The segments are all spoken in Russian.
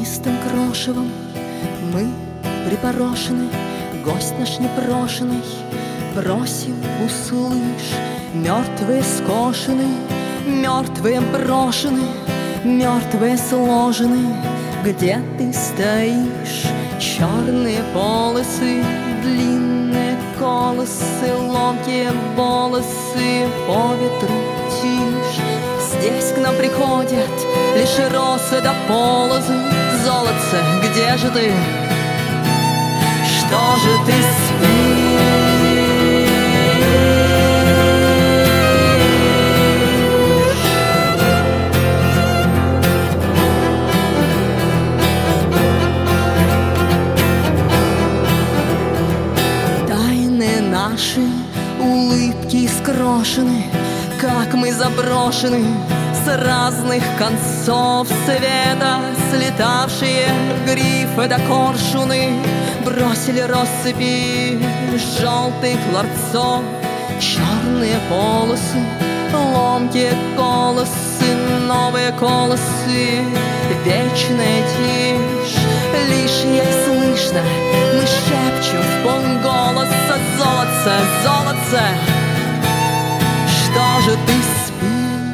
Глинистым крошевом мы припорошены, гость наш непрошеный, просим, услышь. Мертвые скошены, мертвые брошены, мертвые сложены. Где ты стоишь? Черные полосы, длинные колосы, ломкие волосы, по ветру тишь. Здесь к нам приходят лишь росы да полозы. Золотце, где же ты? Что же ты спишь? Тайны наши, улыбки скрошены, как мы заброшены с разных концов света. Слетавшие грифы да коршуны бросили россыпи желтых ларцов. Черные полосы, ломкие колосы, новые колосы, вечная тишь. Лишь ей слышно, мы шепчем в полголоса: золотце, золотце, что же ты спишь?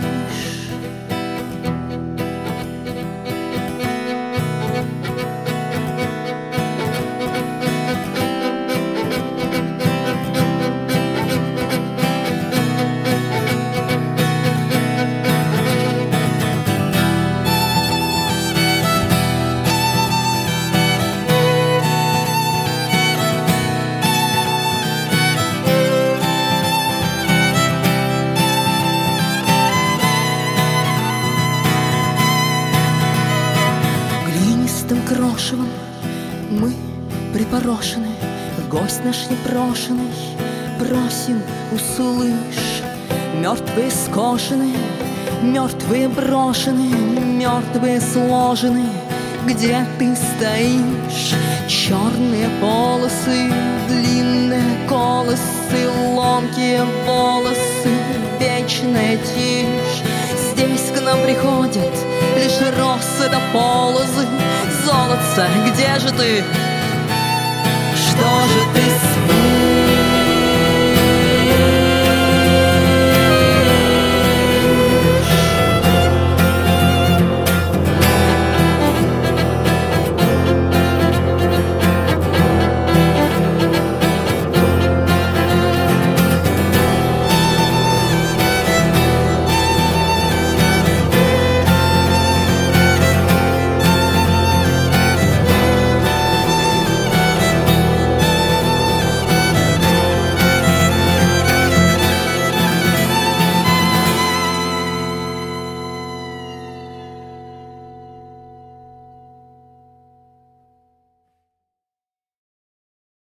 Крошевом мы припорошены, гость наш непрошеный, просим, услышь. Мертвые скошены, мертвые брошены, мертвые сложены. Где ты стоишь? Черные полосы, длинные колосы, ломкие волосы, вечная тишь. Здесь к нам приходят лишь росы да полозы. Золотце, где же ты? Что же ты спишь?